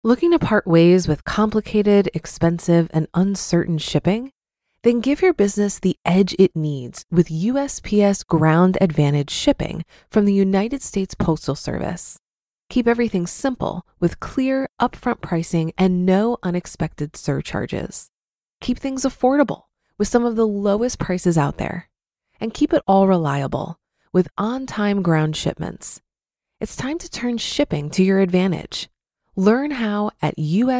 Looking to part ways with complicated, expensive, and uncertain shipping? Then give your business the edge it needs with USPS Ground Advantage shipping from the United States Postal Service. Keep everything simple with clear, upfront pricing and no unexpected surcharges. Keep things affordable with some of the lowest prices out there. And keep it all reliable with on-time ground shipments. It's time to turn shipping to your advantage. Learn how at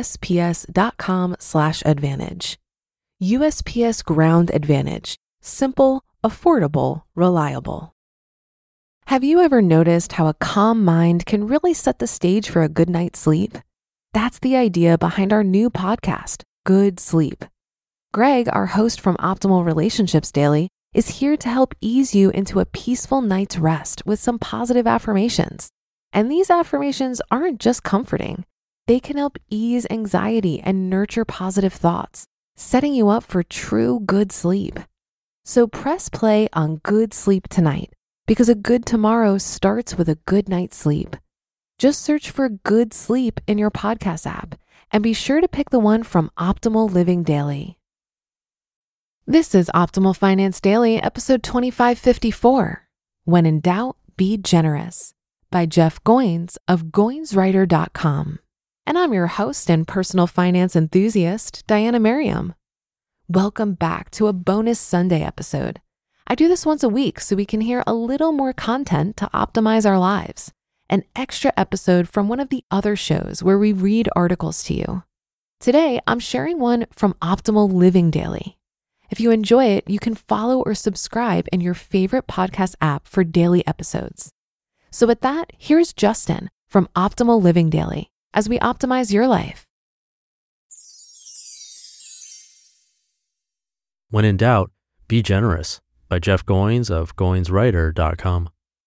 USPS.com/advantage. USPS Ground Advantage. Simple, affordable, reliable. Have you ever noticed how a calm mind can really set the stage for a good night's sleep? That's the idea behind our new podcast, Good Sleep. Greg, our host from Optimal Relationships Daily, is here to help ease you into a peaceful night's rest with some positive affirmations. And these affirmations aren't just comforting. They can help ease anxiety and nurture positive thoughts, setting you up for true good sleep. So press play on Good Sleep tonight, because a good tomorrow starts with a good night's sleep. Just search for Good Sleep in your podcast app and be sure to pick the one from Optimal Living Daily. This is Optimal Finance Daily, episode 2554. When in doubt, be generous, by Jeff Goins of GoinsWriter.com. And I'm your host and personal finance enthusiast, Diana Merriam. Welcome back to a bonus Sunday episode. I do this once a week so we can hear a little more content to optimize our lives. An extra episode from one of the other shows where we read articles to you. Today, I'm sharing one from Optimal Living Daily. If you enjoy it, you can follow or subscribe in your favorite podcast app for daily episodes. So with that, here's Justin from Optimal Living Daily as we optimize your life. When in doubt, be generous, by Jeff Goins of GoinsWriter.com.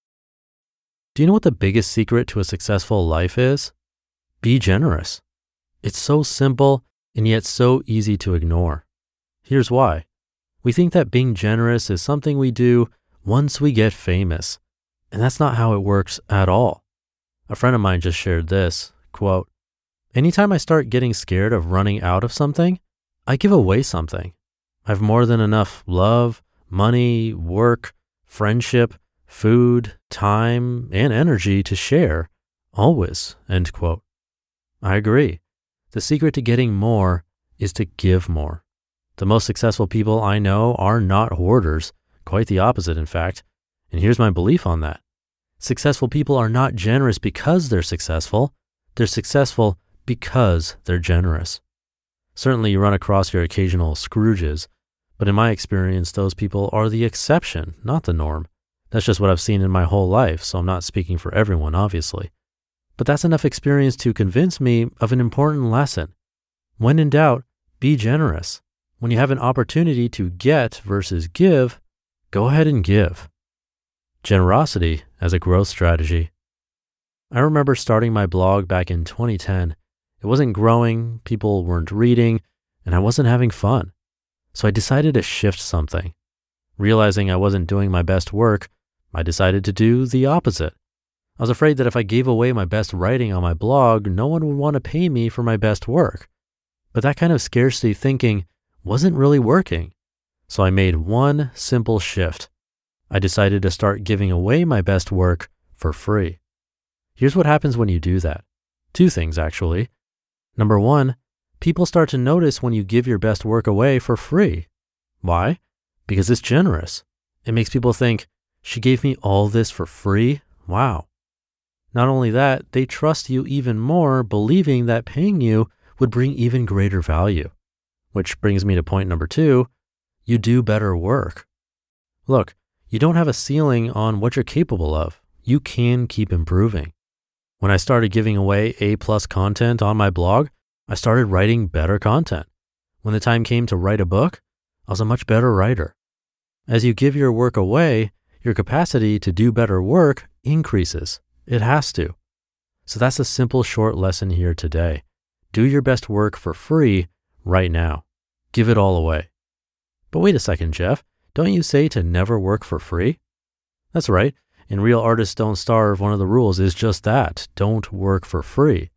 Do you know what the biggest secret to a successful life is? Be generous. It's so simple and yet so easy to ignore. Here's why. We think that being generous is something we do once we get famous, and that's not how it works at all. A friend of mine just shared this, quote, "Anytime I start getting scared of running out of something, I give away something. I have more than enough love, money, work, friendship, food, time, and energy to share, always," end quote. I agree. The secret to getting more is to give more. The most successful people I know are not hoarders, quite the opposite, in fact. And here's my belief on that. Successful people are not generous because they're successful. They're successful because they're generous. Certainly you run across your occasional Scrooges, but in my experience, those people are the exception, not the norm. That's just what I've seen in my whole life, so I'm not speaking for everyone, obviously. But that's enough experience to convince me of an important lesson. When in doubt, be generous. When you have an opportunity to get versus give, go ahead and give. Generosity as a growth strategy. I remember starting my blog back in 2010. It wasn't growing, people weren't reading, and I wasn't having fun. So I decided to shift something. Realizing I wasn't doing my best work, I decided to do the opposite. I was afraid that if I gave away my best writing on my blog, no one would want to pay me for my best work. But that kind of scarcity thinking wasn't really working. So I made one simple shift. I decided to start giving away my best work for free. Here's what happens when you do that. Two things, actually. Number one, people start to notice when you give your best work away for free. Why? Because it's generous. It makes people think, she gave me all this for free? Wow. Not only that, they trust you even more, believing that paying you would bring even greater value. Which brings me to point number two, you do better work. Look, you don't have a ceiling on what you're capable of. You can keep improving. When I started giving away A+ content on my blog, I started writing better content. When the time came to write a book, I was a much better writer. As you give your work away, your capacity to do better work increases. It has to. So that's a simple, short lesson here today. Do your best work for free right now. Give it all away. But wait a second, Jeff. Don't you say to never work for free? That's right. In Real Artists Don't Starve, one of the rules is just that. Don't work for free.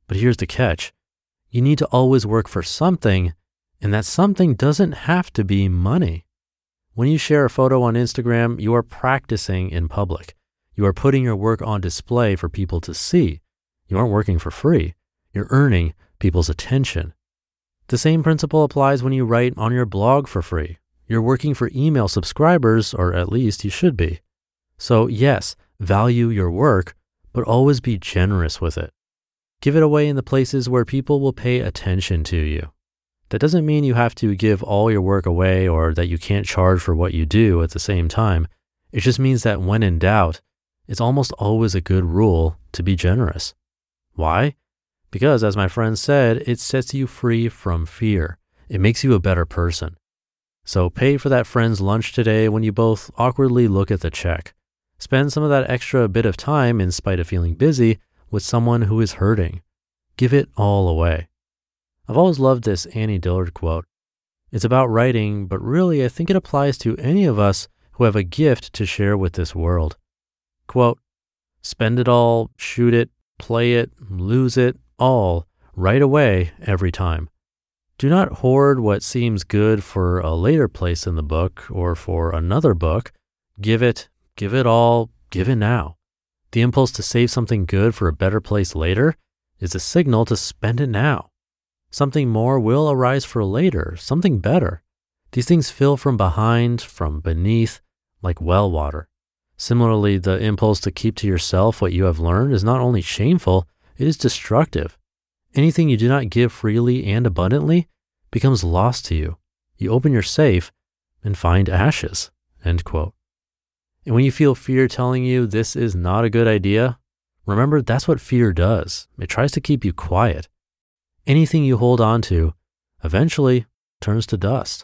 But here's the catch. You need to always work for something, and that something doesn't have to be money. When you share a photo on Instagram, you are practicing in public. You are putting your work on display for people to see. You aren't working for free. You're earning people's attention. The same principle applies when you write on your blog for free. You're working for email subscribers, or at least you should be. So yes, value your work, but always be generous with it. Give it away in the places where people will pay attention to you. That doesn't mean you have to give all your work away or that you can't charge for what you do at the same time. It just means that when in doubt, it's almost always a good rule to be generous. Why? Because, as my friend said, it sets you free from fear. It makes you a better person. So pay for that friend's lunch today when you both awkwardly look at the check. Spend some of that extra bit of time, in spite of feeling busy, with someone who is hurting. Give it all away. I've always loved this Annie Dillard quote. It's about writing, but really I think it applies to any of us who have a gift to share with this world. Quote, spend it all, shoot it, play it, lose it, all, right away, every time. Do not hoard what seems good for a later place in the book or for another book. Give it all, give it now. The impulse to save something good for a better place later is a signal to spend it now. Something more will arise for later, something better. These things fill from behind, from beneath, like well water. Similarly, the impulse to keep to yourself what you have learned is not only shameful, it is destructive. Anything you do not give freely and abundantly becomes lost to you. You open your safe and find ashes. End quote. And when you feel fear telling you this is not a good idea, remember that's what fear does. It tries to keep you quiet. Anything you hold on to eventually turns to dust.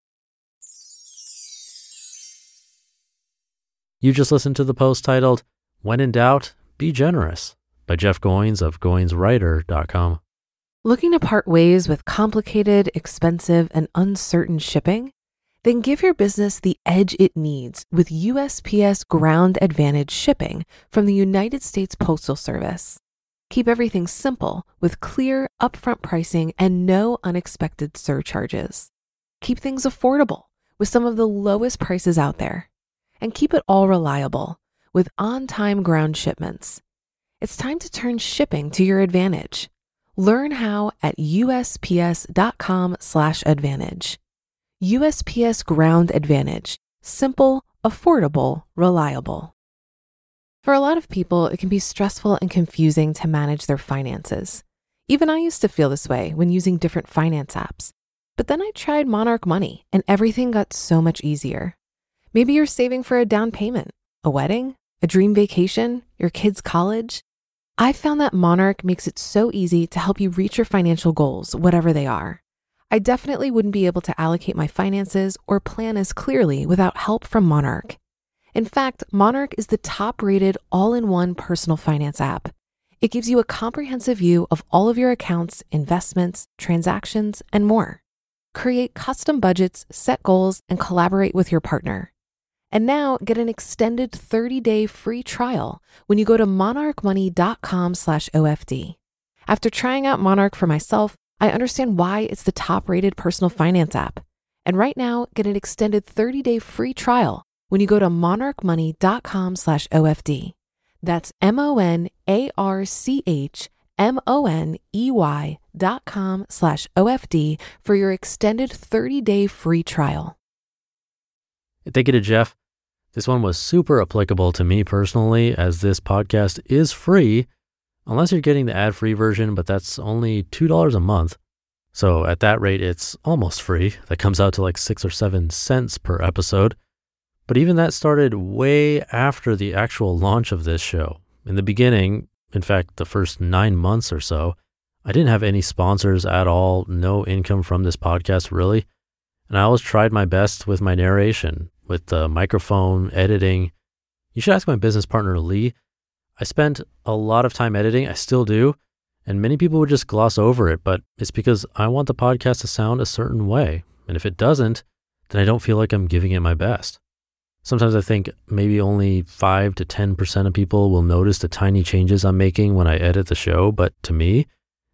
You just listened to the post titled, When in Doubt, Be Generous, by Jeff Goins of GoinsWriter.com. Looking to part ways with complicated, expensive, and uncertain shipping? Then give your business the edge it needs with USPS Ground Advantage shipping from the United States Postal Service. Keep everything simple with clear, upfront pricing and no unexpected surcharges. Keep things affordable with some of the lowest prices out there. And keep it all reliable with on-time ground shipments. It's time to turn shipping to your advantage. Learn how at USPS.com/advantage. USPS Ground Advantage. Simple, affordable, reliable. For a lot of people, it can be stressful and confusing to manage their finances. Even I used to feel this way when using different finance apps. But then I tried Monarch Money and everything got so much easier. Maybe you're saving for a down payment, a wedding, a dream vacation, your kids' college. I found that Monarch makes it so easy to help you reach your financial goals, whatever they are. I definitely wouldn't be able to allocate my finances or plan as clearly without help from Monarch. In fact, Monarch is the top-rated all-in-one personal finance app. It gives you a comprehensive view of all of your accounts, investments, transactions, and more. Create custom budgets, set goals, and collaborate with your partner. And now get an extended 30-day free trial when you go to monarchmoney.com/OFD. After trying out Monarch for myself, I understand why it's the top-rated personal finance app. And right now, get an extended 30-day free trial when you go to monarchmoney.com/OFD. That's monarchmoney.com/OFD for your extended 30-day free trial. Thank you to Jeff. This one was super applicable to me personally, as this podcast is free, unless you're getting the ad-free version, but that's only $2 a month. So at that rate, it's almost free. That comes out to like 6 or 7 cents per episode. But even that started way after the actual launch of this show. In the beginning, in fact, the first 9 months or so, I didn't have any sponsors at all, no income from this podcast really. And I always tried my best with my narration, with the microphone, editing. You should ask my business partner, Lee. I spent a lot of time editing, I still do, and many people would just gloss over it, but it's because I want the podcast to sound a certain way. And if it doesn't, then I don't feel like I'm giving it my best. Sometimes I think maybe only 5 to 10% of people will notice the tiny changes I'm making when I edit the show, but to me,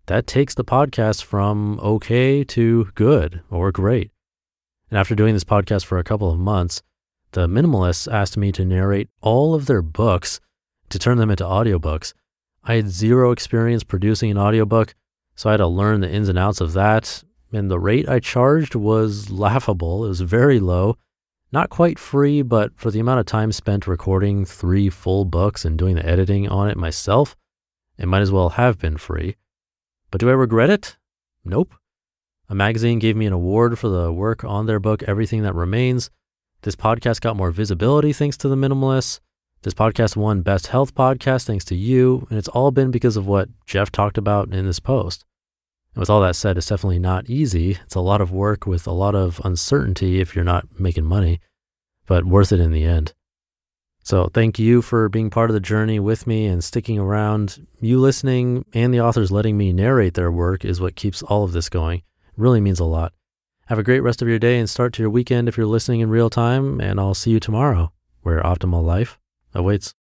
that takes the podcast from okay to good or great. And after doing this podcast for a couple of months, the Minimalists asked me to narrate all of their books to turn them into audiobooks. I had zero experience producing an audiobook, so I had to learn the ins and outs of that. And the rate I charged was laughable. It was very low. Not quite free, but for the amount of time spent recording 3 full books and doing the editing on it myself, it might as well have been free. But do I regret it? Nope. A magazine gave me an award for the work on their book, Everything That Remains. This podcast got more visibility thanks to the Minimalists. This podcast won Best Health Podcast thanks to you, and it's all been because of what Jeff talked about in this post. And with all that said, it's definitely not easy. It's a lot of work with a lot of uncertainty if you're not making money, but worth it in the end. So thank you for being part of the journey with me and sticking around. You listening and the authors letting me narrate their work is what keeps all of this going. It really means a lot. Have a great rest of your day and start to your weekend if you're listening in real time, and I'll see you tomorrow, where optimal life awaits.